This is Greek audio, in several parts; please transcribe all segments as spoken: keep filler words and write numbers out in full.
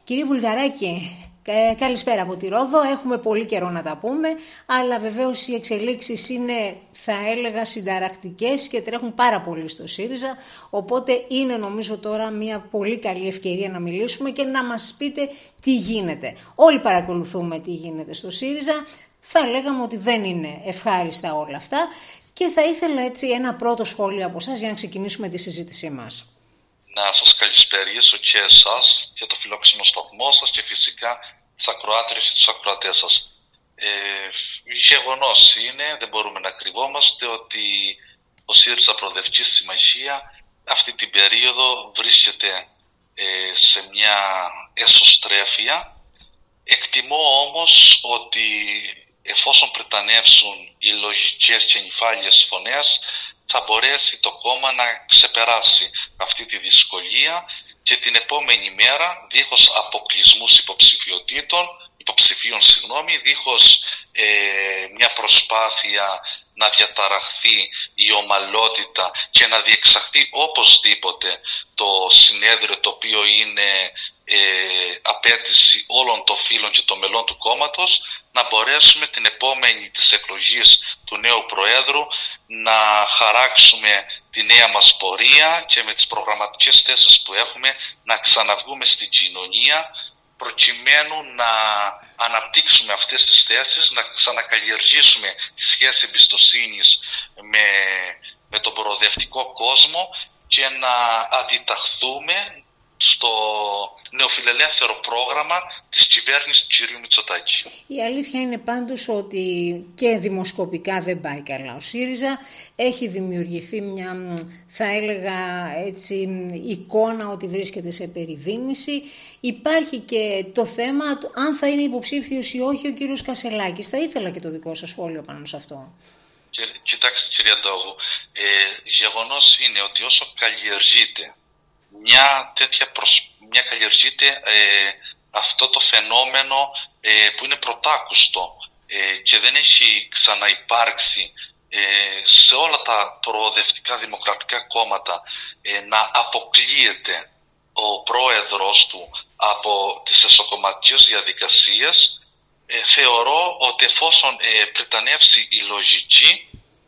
Κύριε Βουλγαράκη, ε, καλησπέρα από τη Ρόδο. Έχουμε πολύ καιρό να τα πούμε, αλλά βεβαίως οι εξελίξεις είναι, θα έλεγα, συνταρακτικές και τρέχουν πάρα πολύ στο ΣΥΡΙΖΑ, οπότε είναι νομίζω τώρα μια πολύ καλή ευκαιρία να μιλήσουμε και να μας πείτε τι γίνεται. Όλοι παρακολουθούμε τι γίνεται στο ΣΥΡΙΖΑ, θα λέγαμε ότι δεν είναι ευχάριστα όλα αυτά και θα ήθελα έτσι ένα πρώτο σχόλιο από εσάς για να ξεκινήσουμε τη συζήτησή μας. Να σας καλησπερίσω και εσάς και το φιλόξενο σταθμό σας και φυσικά τις ακροάτριες και τους ακροατές σας. Ε, γεγονός είναι, δεν μπορούμε να κρυβόμαστε, ότι ο ΣΥΡΙΖΑ Προοδευτική Συμμαχία αυτή την περίοδο βρίσκεται ε, σε μια εσωστρέφεια. Εκτιμώ όμως ότι εφόσον πρετανεύσουν οι λογικές και νυφάλιες φωνές, θα μπορέσει το κόμμα να ξεπεράσει αυτή τη δυσκολία και την επόμενη μέρα, δίχως αποκλεισμούς υποψηφιωτήτων, υποψηφίων, συγγνώμη, δίχως ε, μια προσπάθεια να διαταραχθεί η ομαλότητα και να διεξαχθεί οπωσδήποτε το συνέδριο, το οποίο είναι ε, απέτηση όλων των φίλων και των μελών του κόμματος, να μπορέσουμε την επόμενη της εκλογής του νέου Προέδρου να χαράξουμε τη νέα μας πορεία και με τις προγραμματικές θέσεις που έχουμε να ξαναβγούμε στην κοινωνία, προκειμένου να αναπτύξουμε αυτές τις θέσεις, να ξανακαλλιεργήσουμε τη σχέση εμπιστοσύνης με, με τον προοδευτικό κόσμο και να αντιταχθούμε στο νεοφιλελεύθερο πρόγραμμα της κυβέρνησης του κ. Μητσοτάκη. Η αλήθεια είναι πάντως ότι και δημοσκοπικά δεν πάει καλά ο ΣΥΡΙΖΑ. Έχει δημιουργηθεί μια, θα έλεγα έτσι, εικόνα ότι βρίσκεται σε περιδίνηση. Υπάρχει και το θέμα αν θα είναι υποψήφιος ή όχι ο κύριος Κασσελάκης. Θα ήθελα και το δικό σας σχόλιο πάνω σε αυτό. Κοιτάξτε, κυρία Ντόγου, ε, γεγονός είναι ότι όσο καλλιεργείται μια τέτοια προσ... μια καλλιεργείται ε, αυτό το φαινόμενο ε, που είναι πρωτάκουστο ε, και δεν έχει ξαναυπάρξει ε, σε όλα τα προοδευτικά δημοκρατικά κόμματα ε, να αποκλείεται ο πρόεδρος του από τις εσωκομματικές διαδικασίες, ε, θεωρώ ότι εφόσον ε, πρετανεύσει η λογική,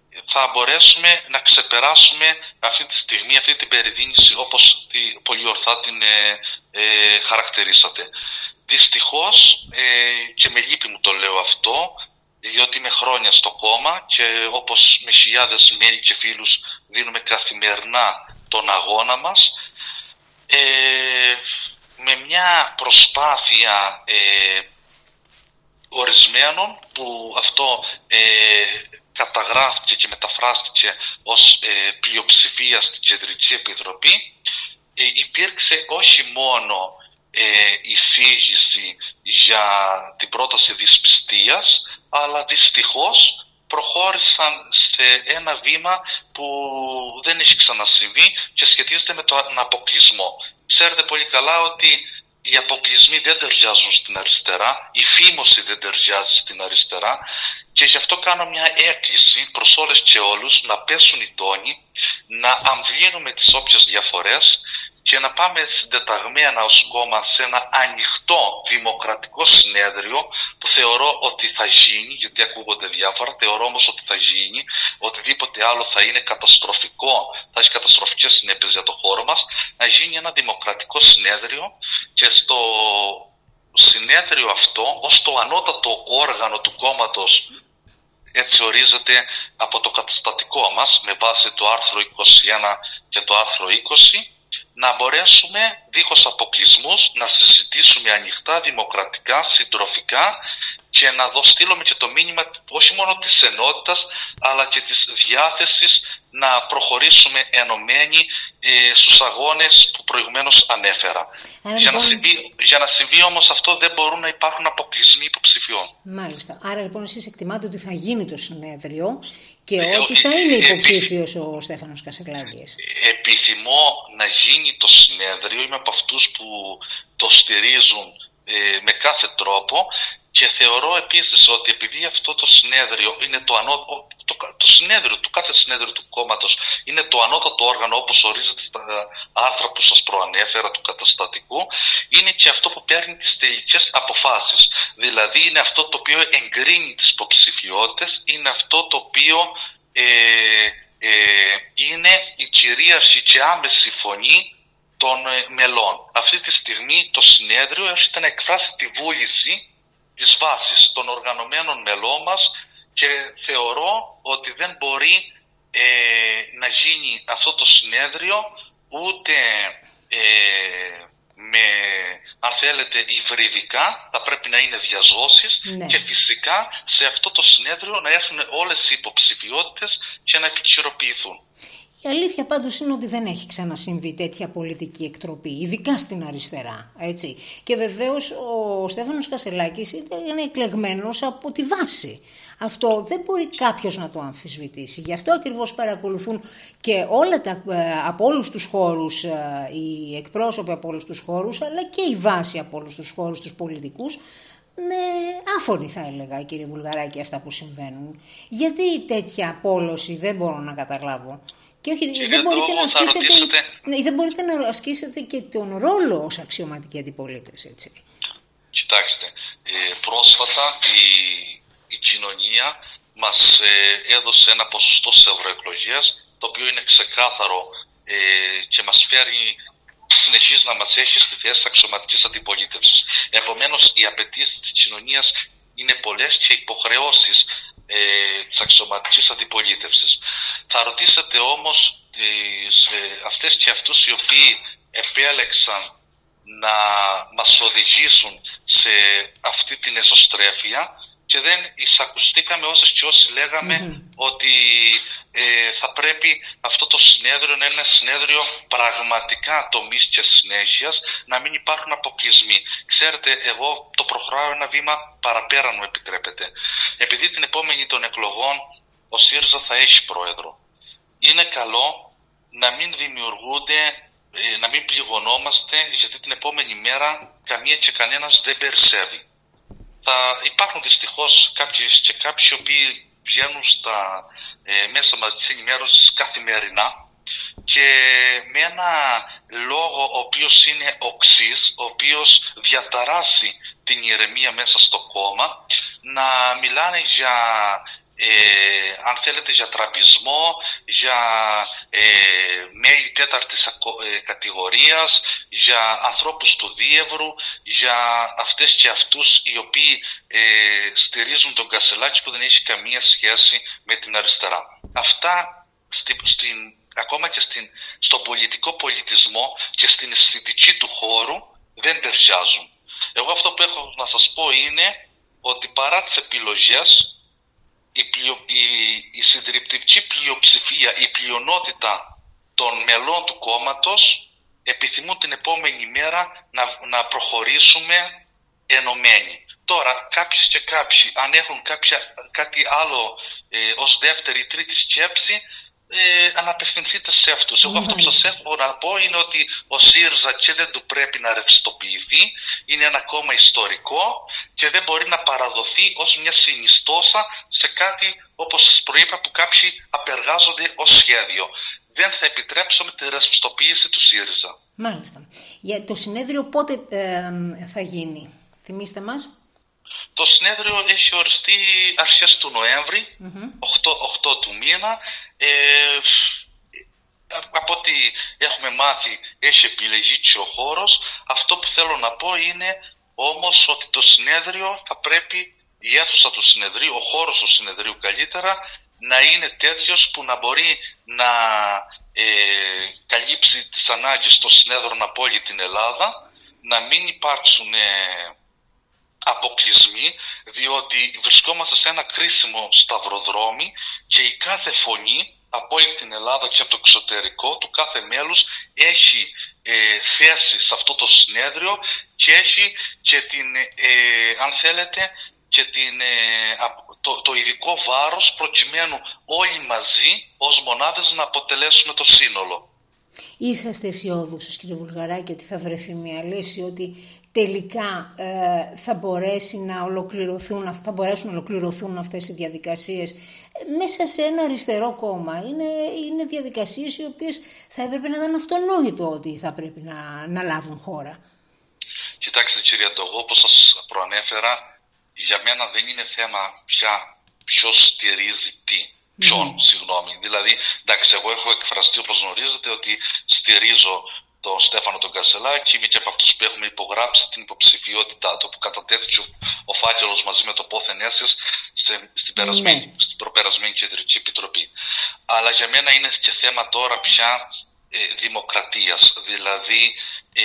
θα μπορέσουμε να ξεπεράσουμε αυτή τη στιγμή, αυτή την περιδίνηση, όπως τη, πολύ ορθά την ε, ε, χαρακτηρίσατε. Δυστυχώς, ε, και με λύπη μου το λέω αυτό, διότι είμαι χρόνια στο κόμμα και όπως με χιλιάδες μέλη και φίλους δίνουμε καθημερινά τον αγώνα μας, ε, με μια προσπάθεια ε, ορισμένων που αυτό ε, καταγράφηκε και μεταφράστηκε ως ε, πλειοψηφία στην Κεντρική Επιτροπή, ε, υπήρξε όχι μόνο ε, εισήγηση για την πρόταση δυσπιστίας, αλλά δυστυχώς προχώρησαν σε ένα βήμα που δεν έχει ξανασυμβεί και σχετίζεται με τον αποκλεισμό. Ξέρετε πολύ καλά ότι οι αποκλεισμοί δεν ταιριάζουν στην αριστερά, η φήμωση δεν ταιριάζει στην αριστερά και γι' αυτό κάνω μια έκκληση προς όλες και όλους να πέσουν οι τόνοι, να αμβλύνουμε τις όποιες διαφορές και να πάμε συντεταγμένα ως κόμμα σε ένα ανοιχτό δημοκρατικό συνέδριο που θεωρώ ότι θα γίνει, γιατί ακούγονται διάφορα, θεωρώ όμως ότι θα γίνει, οτιδήποτε άλλο θα είναι καταστροφικό, θα έχει καταστροφικές συνέπειες για το χώρο μας, να γίνει ένα δημοκρατικό συνέδριο και στο συνέδριο αυτό, ως το ανώτατο όργανο του κόμματος, έτσι ορίζεται από το καταστατικό μας με βάση το άρθρο είκοσι ένα και το άρθρο είκοσι, να μπορέσουμε δίχως αποκλεισμούς να συζητήσουμε ανοιχτά, δημοκρατικά, συντροφικά και να δω στείλουμε και το μήνυμα όχι μόνο της ενότητας αλλά και της διάθεσης να προχωρήσουμε ενωμένοι ε, στους αγώνες που προηγουμένως ανέφερα. Άρα, για, λοιπόν... να συμβεί, για να συμβεί όμως αυτό δεν μπορούν να υπάρχουν αποκλεισμοί υποψηφιών. Μάλιστα. Άρα λοιπόν εσείς εκτιμάτε ότι θα γίνει το συνέδριο και ε, ότι θα είναι υποψήφιος ε, ο Στέφανος Κασσελάκης. Επιθυμώ να γίνει το συνέδριο, είμαι από αυτούς που το στηρίζουν ε, με κάθε τρόπο Και θεωρώ επίσης ότι επειδή αυτό το συνέδριο είναι το ανώτατο, το, το συνέδριο του κάθε συνέδριο του κόμματος είναι το ανώτατο όργανο όπως ορίζεται στα άρθρα που σας προανέφερα του καταστατικού, είναι και αυτό που παίρνει τις τελικές αποφάσεις. Δηλαδή είναι αυτό το οποίο εγκρίνει τις υποψηφιότητες, είναι αυτό το οποίο ε, ε, είναι η κυρίαρχη και άμεση φωνή των ε, μελών. Αυτή τη στιγμή το συνέδριο έρχεται να εκφράσει τη βούληση της βάσης των οργανωμένων μελών μας και θεωρώ ότι δεν μπορεί ε, να γίνει αυτό το συνέδριο ούτε ε, με, αν θέλετε, υβριδικά, θα πρέπει να είναι διαζώσεις, ναι. Και φυσικά σε αυτό το συνέδριο να έρθουν όλες οι υποψηφιότητες και να επικαιροποιηθούν. Η αλήθεια πάντως είναι ότι δεν έχει ξανασυμβεί τέτοια πολιτική εκτροπή, ειδικά στην αριστερά, έτσι. Και βεβαίως ο Στέφανος Κασσελάκης είναι εκλεγμένος από τη βάση. Αυτό δεν μπορεί κάποιος να το αμφισβητήσει. Γι' αυτό ακριβώς παρακολουθούν και όλα τα, από όλους τους χώρους, οι εκπρόσωποι από όλους τους χώρους, αλλά και η βάση από όλους τους χώρους, τους πολιτικούς, με άφωνη θα έλεγα, κύριε Βουλγαράκη, αυτά που συμβαίνουν. Γιατί τέτοια απόλωση δεν μπορώ να καταλάβω. Και όχι, δεν μπορείτε, να ασκήσετε, ρωτήσετε... ναι, δεν μπορείτε να ασκήσετε και τον ρόλο ως αξιωματική αντιπολίτευση, έτσι. Κοιτάξτε, ε, πρόσφατα η, η κοινωνία μας ε, έδωσε ένα ποσοστό σε ευρωεκλογές, το οποίο είναι ξεκάθαρο ε, και μας φέρει, συνεχίζει να μας έχει στη θέση της αξιωματικής αντιπολίτευσης. Επομένως, οι απαιτήσεις της κοινωνίας είναι πολλές και υποχρεώσεις ε, της αξιωματικής αντιπολίτευσης. Θα ρωτήσετε όμως τις, ε, αυτές και αυτούς οι οποίοι επέλεξαν να μας οδηγήσουν σε αυτή την εσωστρέφεια και δεν εισακουστήκαμε όσες και όσοι λέγαμε mm-hmm. ότι ε, θα πρέπει αυτό το συνέδριο να είναι ένα συνέδριο πραγματικά τομής και συνέχειας, να μην υπάρχουν αποκλεισμοί. Ξέρετε, εγώ το προχωράω ένα βήμα παραπέρα, αν μου επιτρέπετε. Επειδή την επόμενη των εκλογών ο ΣΥΡΙΖΑ θα έχει πρόεδρο, είναι καλό να μην δημιουργούνται, να μην πληγωνόμαστε, γιατί την επόμενη μέρα καμία και κανένας δεν περισσεύει. Θα υπάρχουν δυστυχώς κάποιοι και κάποιοι οι οποίοι βγαίνουν στα ε, μέσα μαζικής ενημέρωσης καθημερινά και με ένα λόγο ο οποίος είναι οξύς, ο οποίος διαταράσει την ηρεμία μέσα στο κόμμα, να μιλάνε για Ε, αν θέλετε για τραμπισμό, για ε, μέλη τέταρτης ε, κατηγορίας, για ανθρώπους του Δίευρου, για αυτές και αυτούς οι οποίοι ε, στηρίζουν τον Κασσελάκη που δεν έχει καμία σχέση με την αριστερά. Αυτά στη, στην, ακόμα και στην, στον πολιτικό πολιτισμό και στην αισθητική του χώρου δεν ταιριάζουν. Εγώ αυτό που έχω να σας πω είναι ότι παρά τις επιλογές Η, πλειο, η, η συντριπτική πλειοψηφία, η πλειονότητα των μελών του κόμματος επιθυμούν την επόμενη μέρα να, να προχωρήσουμε ενωμένοι. Τώρα, κάποιοι και κάποιοι, αν έχουν κάποια, κάτι άλλο ε, ως δεύτερη ή τρίτη σκέψη, ε, αναπευθυνθείτε σε αυτούς. Εγώ αυτό που σας έχω να πω είναι ότι ο ΣΥΡΙΖΑ και δεν του πρέπει να ρευστοποιηθεί, είναι ένα κόμμα ιστορικό και δεν μπορεί να παραδοθεί ως μια συνιστόσα σε κάτι, όπως σας προείπα, που κάποιοι απεργάζονται ως σχέδιο. Δεν θα επιτρέψουμε τη ρευστοποίηση του ΣΥΡΙΖΑ. Μάλιστα. Για το συνέδριο πότε ε, θα γίνει, θυμίστε μας. Το συνέδριο έχει οριστεί αρχές του Νοέμβρη, mm-hmm. οκτώ του μήνα. Ε, από ό,τι έχουμε μάθει έχει επιλεγεί και ο χώρος. Αυτό που θέλω να πω είναι όμως ότι το συνέδριο θα πρέπει, η αίθουσα του συνεδρίου, ο χώρος του συνεδρίου καλύτερα, να είναι τέτοιος που να μπορεί να ε, καλύψει τις ανάγκες των συνέδρων από όλη την Ελλάδα, να μην υπάρξουν ε, αποκλεισμοί, διότι βρισκόμαστε σε ένα κρίσιμο σταυροδρόμι και η κάθε φωνή από όλη την Ελλάδα και από το εξωτερικό του κάθε μέλους έχει ε, θέση σε αυτό το συνέδριο και έχει και την, ε, αν θέλετε, και την, ε, το, το ειδικό βάρος προκειμένου όλοι μαζί ως μονάδες να αποτελέσουμε το σύνολο. Είσαστε αισιόδοξος, κύριε Βουλγαράκη, ότι θα βρεθεί μια λύση, ότι τελικά ε, θα, μπορέσει να ολοκληρωθούν, θα μπορέσουν να ολοκληρωθούν αυτές οι διαδικασίες μέσα σε ένα αριστερό κόμμα? Είναι, είναι διαδικασίες οι οποίες θα έπρεπε να ήταν αυτονόητο ότι θα πρέπει να, να λάβουν χώρα. Κοιτάξτε, κύριε Αντωγό, όπως σας προανέφερα, για μένα δεν είναι θέμα πια ποιος στηρίζει τι. Ποιον, mm. συγγνώμη. Δηλαδή, εντάξει, εγώ έχω εκφραστεί, όπως γνωρίζετε, ότι στηρίζω τον Στέφανο τον Κασελάκη, είμαι και από αυτούς που έχουμε υπογράψει την υποψηφιότητά του, που κατατέθηκε ο φάκελος μαζί με το πόθεν έσες στην, mm. στην προπερασμένη Κεντρική Επιτροπή. Αλλά για μένα είναι και θέμα τώρα πια ε, δημοκρατίας. Δηλαδή, ε,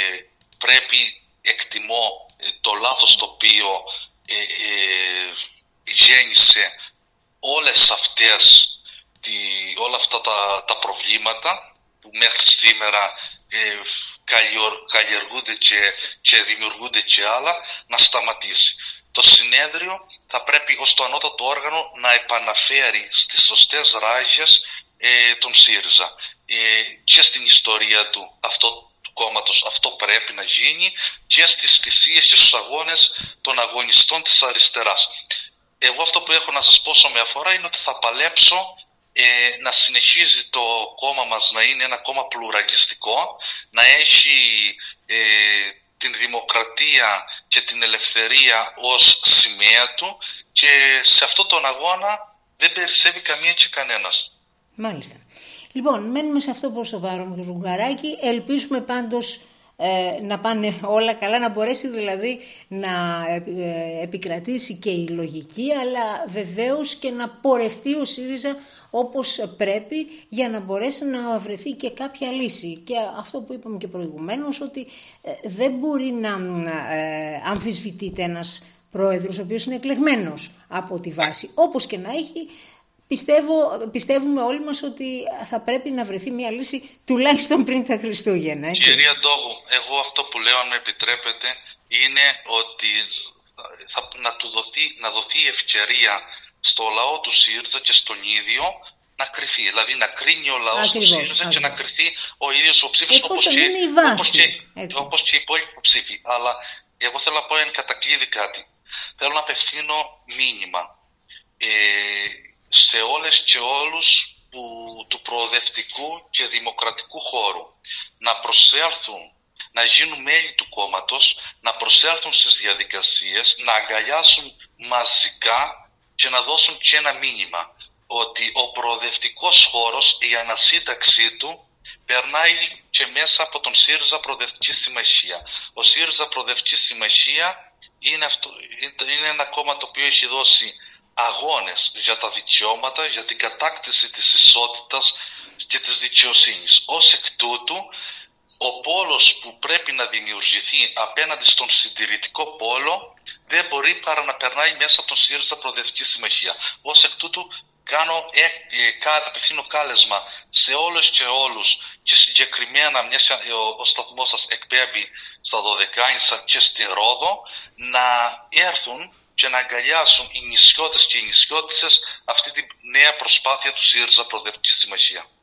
πρέπει, εκτιμώ, ε, το λάθος το οποίο ε, ε, γέννησε όλες αυτές, τη, όλα αυτά τα, τα προβλήματα που μέχρι σήμερα ε, καλλιεργούνται και, και δημιουργούνται και άλλα, να σταματήσει. Το συνέδριο θα πρέπει ως το ανώτατο όργανο να επαναφέρει στις σωστές ράγες ε, τον ΣΥΡΙΖΑ. Ε, και στην ιστορία του αυτό του κόμματος αυτό πρέπει να γίνει, και στις θυσίες και στους αγώνες των αγωνιστών της αριστεράς. Εγώ αυτό που έχω να σας πω όσο με αφορά είναι ότι θα παλέψω ε, να συνεχίζει το κόμμα μας να είναι ένα κόμμα πλουραλιστικό, να έχει ε, την δημοκρατία και την ελευθερία ως σημαία του, και σε αυτόν τον αγώνα δεν περισσεύει καμία και κανένας. Μάλιστα. Λοιπόν, μένουμε σε αυτό προς το παρόν, κύριε Βουλγαράκη. Ελπίζουμε πάντως ε, να πάνε όλα καλά, να μπορέσει δηλαδή να ε, επικρατήσει και η λογική, αλλά βεβαίως και να πορευτεί ο ΣΥΡΙΖΑ όπως πρέπει, για να μπορέσει να βρεθεί και κάποια λύση. Και αυτό που είπαμε και προηγουμένως, ότι ε, δεν μπορεί να ε, αμφισβητείται ένας πρόεδρος ο οποίος είναι εκλεγμένος από τη βάση. Όπως και να έχει, πιστεύω, πιστεύουμε όλοι μας ότι θα πρέπει να βρεθεί μια λύση τουλάχιστον πριν τα Χριστούγεννα. Έτσι. Κυρία Ντόγου, εγώ αυτό που λέω, αν με επιτρέπετε, είναι ότι θα, να, του δοθεί, να δοθεί ευκαιρία στο λαό του ΣΥΡΙΖΑ και στον ίδιο να κρυθεί. Δηλαδή να κρίνει ο λαός του ΣΥΡΙΖΑ και να κρυθεί ο ίδιος ο ψήφιος, όπως και, όπως, και, όπως και οι υπόλοιποι υποψήφοι. Αλλά εγώ θέλω να πω εν κατακλείδη κάτι. Θέλω να απευθύνω μήνυμα ε, σε όλες και όλους που, του προοδευτικού και δημοκρατικού χώρου να προσέλθουν, να γίνουν μέλη του κόμματος, να προσέλθουν στις διαδικασίες, να αγκαλιάσουν μαζικά και να δώσουν και ένα μήνυμα ότι ο προοδευτικός χώρος, η ανασύνταξή του, περνάει και μέσα από τον ΣΥΡΙΖΑ Προοδευτική Συμμαχία. Ο ΣΥΡΙΖΑ Προοδευτική Συμμαχία είναι, αυτό, είναι ένα κόμμα το οποίο έχει δώσει αγώνες για τα δικαιώματα, για την κατάκτηση της ισότητας και της δικαιοσύνης. Ως εκ τούτου, ο πόλος που πρέπει να δημιουργηθεί απέναντι στον συντηρητικό πόλο δεν μπορεί παρά να περνάει μέσα από τον ΣΥΡΙΖΑ Προοδευτική Συμμαχία. Ως εκ τούτου, κάνω ε, ε, απευθύνω κάλεσμα σε όλους και όλους, και συγκεκριμένα μια, ο, ο σταθμός σας εκπέμπει στα Δωδεκάνησα και στη Ρόδο, να έρθουν και να αγκαλιάσουν οι νησιώτες και οι νησιώτισσες αυτή τη νέα προσπάθεια του ΣΥΡΙΖΑ Προοδευτική Συμμαχία.